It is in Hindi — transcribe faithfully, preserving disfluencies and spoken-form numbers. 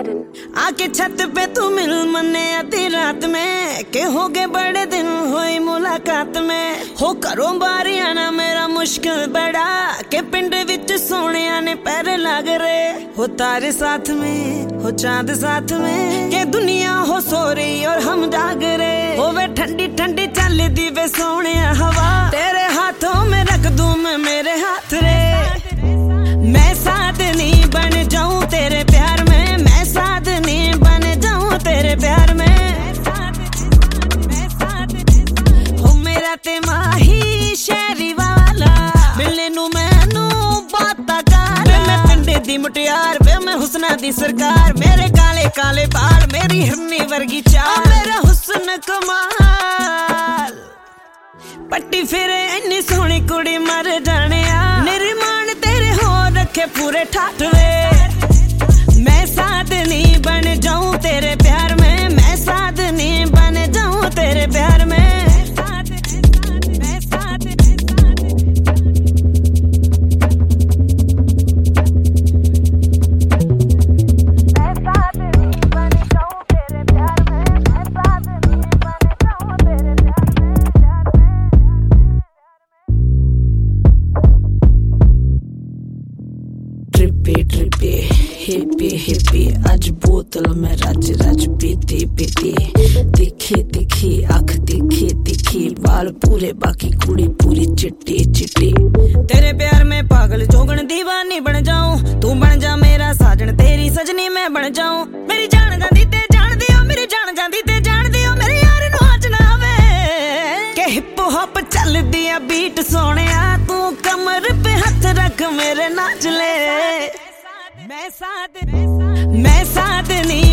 आके छत पे तू मिल मने आधी रात में के हो गए बड़े दिन हुई मुलाकात में हो करो बारी आना मेरा मुश्किल बड़ा के पिंड विच सोनिया ने पैर लाग रे हो तारे साथ में हो चांद साथ में के दुनिया हो सो रही और हम जाग रे हो वे ठंडी ठंडी चल दी वे सोने हवा तेरे हाथों में रख दूं मैं मेरे हाथ रे मैं साधनी बन जाऊं तेरे प्यार में मैं साधनी बन जाऊं तेरे प्यार में हो मेरा ते माही शहरी वाला मिलने नू मैनू बाता काला मैं पिंडे दी मुटियार वे मैं हुस्ना दी सरकार मेरे काले काले बाल मेरी हिरनी वर्गी चाल मेरा हुस्न कमाल पट्टी फिरे इन्नी सोहनी कुड़ी मर जाने निर्माण तेरे हो रखे पूरे ठाठवे मैं साधनी बन जाऊं तेरे प्यार में मैं साधनी बन जाऊं तेरे प्यार में ट्रिपे हिपी हिपी आज बोतल में रज रज पीती पीती दिखी दिखी आँख दिखी दिखी बाल पूरे बाकी कुड़ी पूरी चिट्टी चिट्टी तेरे प्यार में पागल जोगन दीवानी बन जाऊं तू बन जा मेरा साजन तेरी सजनी मैं बन जाऊं मेरी जान जांदी ते जान दियो मेरी जान जांदी ते जान दियो मेरे यार नु आज ना आवे के हिप हॉप चल दिया बीट सोनिया तू कमर पे हाथ रख मेरे नाच ले मैं साध मैं साधनी